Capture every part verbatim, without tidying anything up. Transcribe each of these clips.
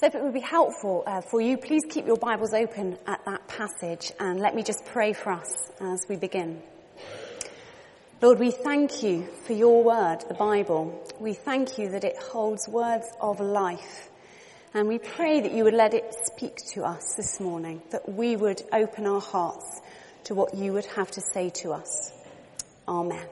So if it would be helpful uh, for you, please keep your Bibles open at that passage, and let me just pray for us as we begin. Lord, we thank you for your word, the Bible. We thank you that it holds words of life, and we pray that you would let it speak to us this morning, that we would open our hearts to what you would have to say to us. Amen.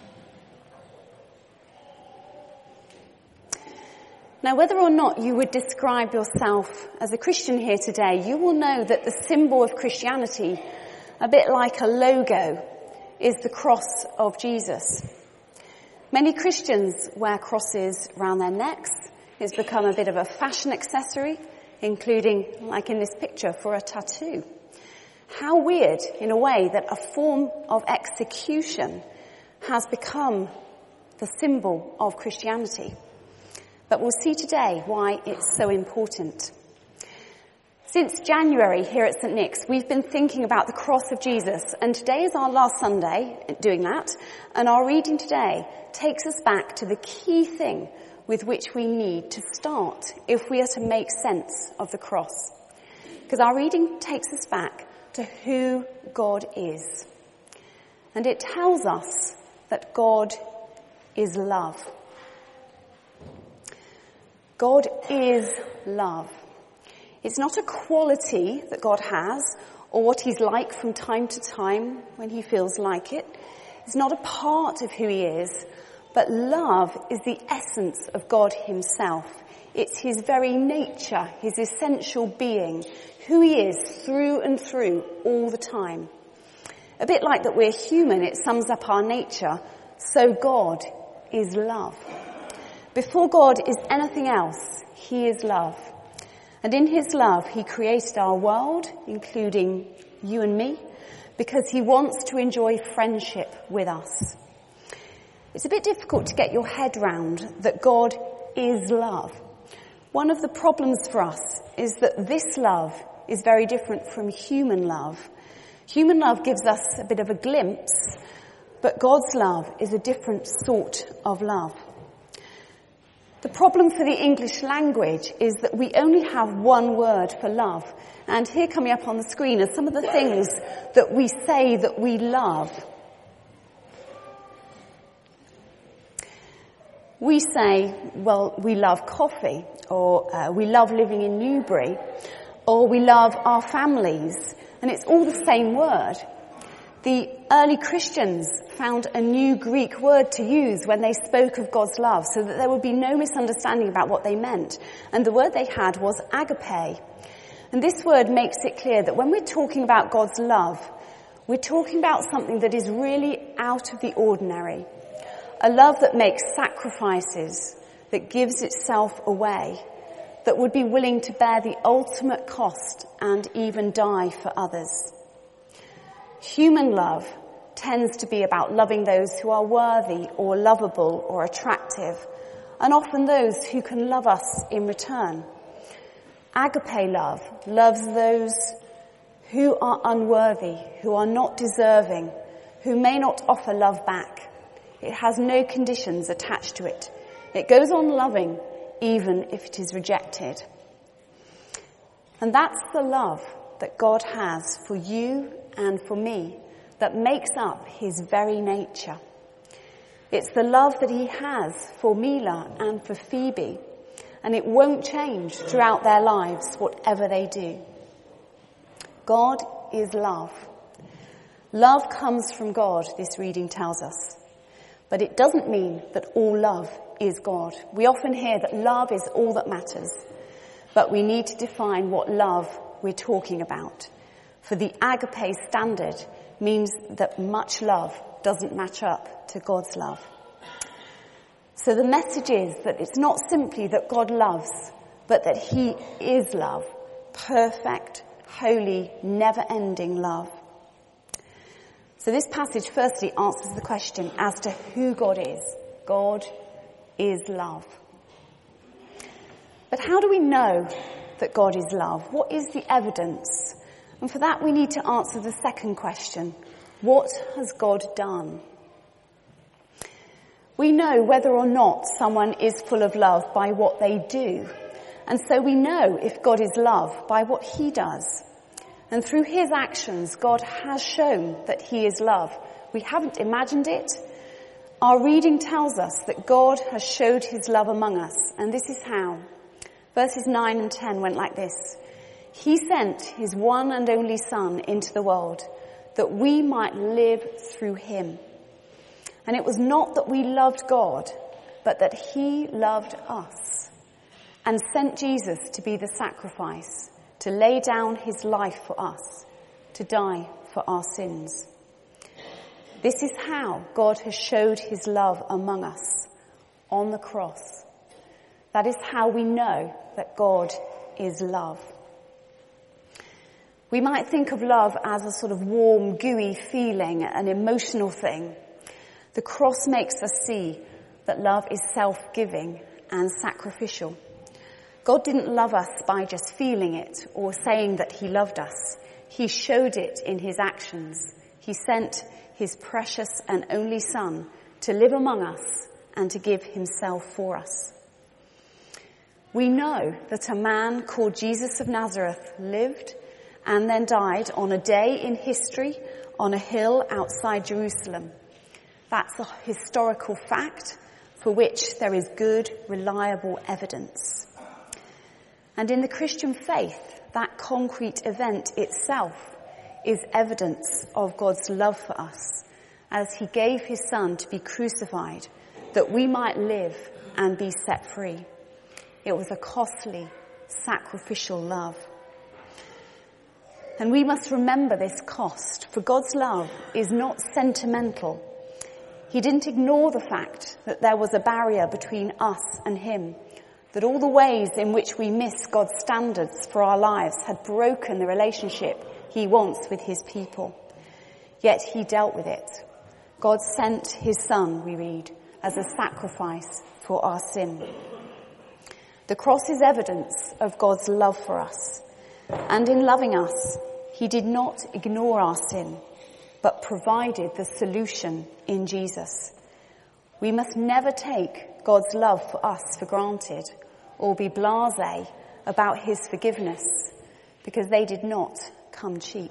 Now, whether or not you would describe yourself as a Christian here today, you will know that the symbol of Christianity, a bit like a logo, is the cross of Jesus. Many Christians wear crosses around their necks. It's become a bit of a fashion accessory, including, like in this picture, for a tattoo. How weird, in a way, that a form of execution has become the symbol of Christianity. But we'll see today why it's so important. Since January here at Saint Nick's, we've been thinking about the cross of Jesus, and today is our last Sunday doing that, and our reading today takes us back to the key thing with which we need to start if we are to make sense of the cross. Because our reading takes us back to who God is. And it tells us that God is love. God is love. It's not a quality that God has or what he's like from time to time when he feels like it. It's not a part of who he is, but love is the essence of God himself. It's his very nature, his essential being, who he is through and through all the time. A bit like that we're human, it sums up our nature. So God is love. Before God is anything else, he is love. And in his love, he created our world, including you and me, because he wants to enjoy friendship with us. It's a bit difficult to get your head round that God is love. One of the problems for us is that this love is very different from human love. Human love gives us a bit of a glimpse, but God's love is a different sort of love. The problem for the English language is that we only have one word for love. And here coming up on the screen are some of the things that we say that we love. We say, well, we love coffee, or uh, we love living in Newbury, or we love our families. And it's all the same word. The early Christians found a new Greek word to use when they spoke of God's love so that there would be no misunderstanding about what they meant. And the word they had was agape. And this word makes it clear that when we're talking about God's love, we're talking about something that is really out of the ordinary. A love that makes sacrifices, that gives itself away, that would be willing to bear the ultimate cost and even die for others. Human love tends to be about loving those who are worthy or lovable or attractive, and often those who can love us in return. Agape love loves those who are unworthy, who are not deserving, who may not offer love back. It has no conditions attached to it. It goes on loving even if it is rejected. And that's the love that God has for you and for me, that makes up his very nature. It's the love that he has for Mila and for Phoebe, and it won't change throughout their lives, whatever they do. God is love. Love comes from God, this reading tells us. But it doesn't mean that all love is God. We often hear that love is all that matters, but we need to define what love we're talking about. For the agape standard means that much love doesn't match up to God's love. So the message is that it's not simply that God loves, but that he is love. Perfect, holy, never-ending love. So this passage firstly answers the question as to who God is. God is love. But how do we know that God is love? What is the evidence? And for that we need to answer the second question. What has God done? We know whether or not someone is full of love by what they do. And so we know if God is love by what he does. And through his actions, God has shown that he is love. We haven't imagined it. Our reading tells us that God has showed his love among us. And this is how. Verses nine and ten went like this. He sent his one and only Son into the world that we might live through him. And it was not that we loved God, but that he loved us and sent Jesus to be the sacrifice, to lay down his life for us, to die for our sins. This is how God has showed his love among us, on the cross. That is how we know that God is love. We might think of love as a sort of warm, gooey feeling, an emotional thing. The cross makes us see that love is self-giving and sacrificial. God didn't love us by just feeling it or saying that he loved us. He showed it in his actions. He sent his precious and only Son to live among us and to give himself for us. We know that a man called Jesus of Nazareth lived and then died on a day in history on a hill outside Jerusalem. That's a historical fact for which there is good, reliable evidence. And in the Christian faith, that concrete event itself is evidence of God's love for us, as he gave his Son to be crucified, that we might live and be set free. It was a costly, sacrificial love. And we must remember this cost, for God's love is not sentimental. He didn't ignore the fact that there was a barrier between us and him, that all the ways in which we miss God's standards for our lives had broken the relationship he wants with his people. Yet he dealt with it. God sent his Son, we read, as a sacrifice for our sin. The cross is evidence of God's love for us. And in loving us, he did not ignore our sin, but provided the solution in Jesus. We must never take God's love for us for granted or be blasé about his forgiveness, because they did not come cheap.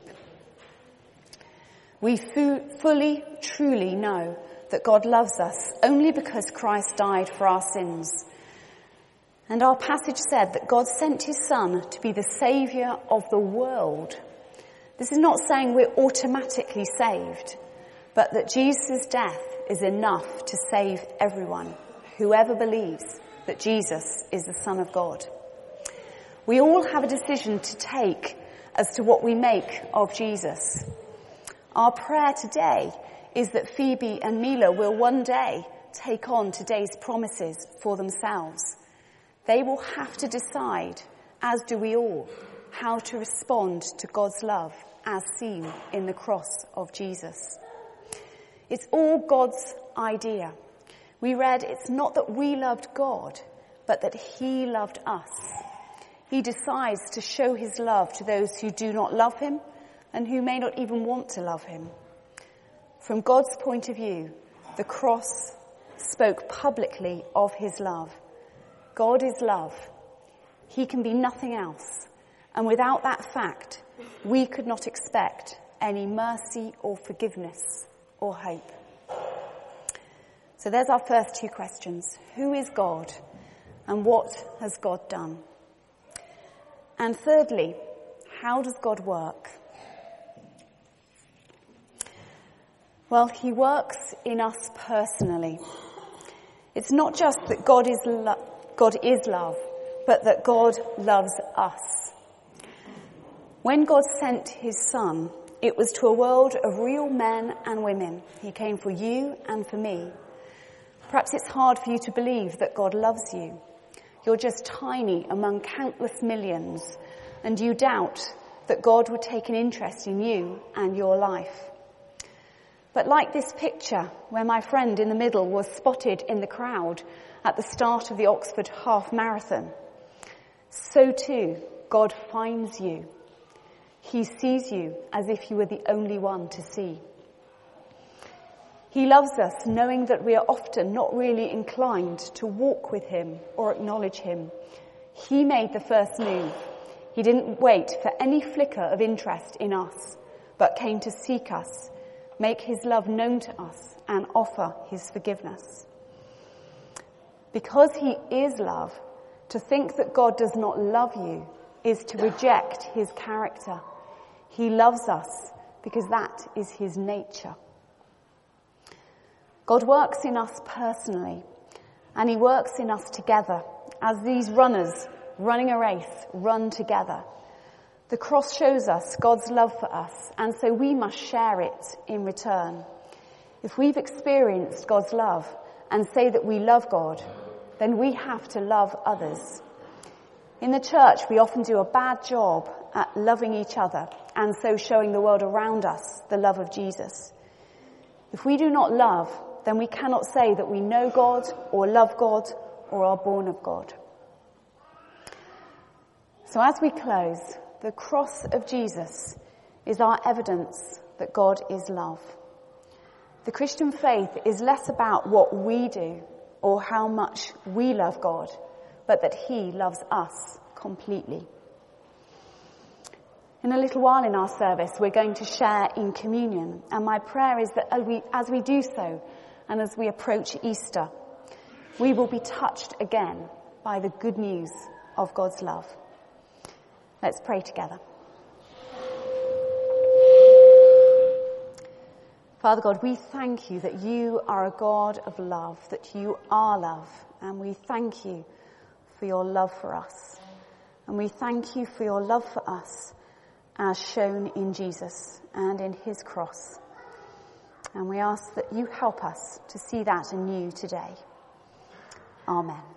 We fu- fully, truly know that God loves us only because Christ died for our sins. And our passage said that God sent his Son to be the saviour of the world. This is not saying we're automatically saved, but that Jesus' death is enough to save everyone, whoever believes that Jesus is the Son of God. We all have a decision to take as to what we make of Jesus. Our prayer today is that Phoebe and Mila will one day take on today's promises for themselves. They will have to decide, as do we all, how to respond to God's love as seen in the cross of Jesus. It's all God's idea. We read it's not that we loved God, but that he loved us. He decides to show his love to those who do not love him and who may not even want to love him. From God's point of view, the cross spoke publicly of his love. God is love. He can be nothing else. And without that fact, we could not expect any mercy or forgiveness or hope. So there's our first two questions. Who is God? And what has God done? And thirdly, how does God work? Well, he works in us personally. It's not just that God is lo- God is love, but that God loves us. When God sent his Son, it was to a world of real men and women. He came for you and for me. Perhaps it's hard for you to believe that God loves you. You're just tiny among countless millions, and you doubt that God would take an interest in you and your life. But like this picture where my friend in the middle was spotted in the crowd at the start of the Oxford Half Marathon, so too God finds you. He sees you as if you were the only one to see. He loves us knowing that we are often not really inclined to walk with him or acknowledge him. He made the first move. He didn't wait for any flicker of interest in us, but came to seek us, make his love known to us, and offer his forgiveness. Because he is love, to think that God does not love you is to reject his character. He loves us because that is his nature. God works in us personally, and he works in us together as these runners running a race run together. The cross shows us God's love for us, and so we must share it in return. If we've experienced God's love and say that we love God, then we have to love others. In the church, we often do a bad job at loving each other and so showing the world around us the love of Jesus. If we do not love, then we cannot say that we know God or love God or are born of God. So as we close, the cross of Jesus is our evidence that God is love. The Christian faith is less about what we do or how much we love God, but that he loves us completely. In a little while in our service, we're going to share in communion, and my prayer is that as we, as we do so, and as we approach Easter, we will be touched again by the good news of God's love. Let's pray together. Father God, we thank you that you are a God of love, that you are love, and we thank you for your love for us. And we thank you for your love for us as shown in Jesus and in his cross. And we ask that you help us to see that anew today. Amen.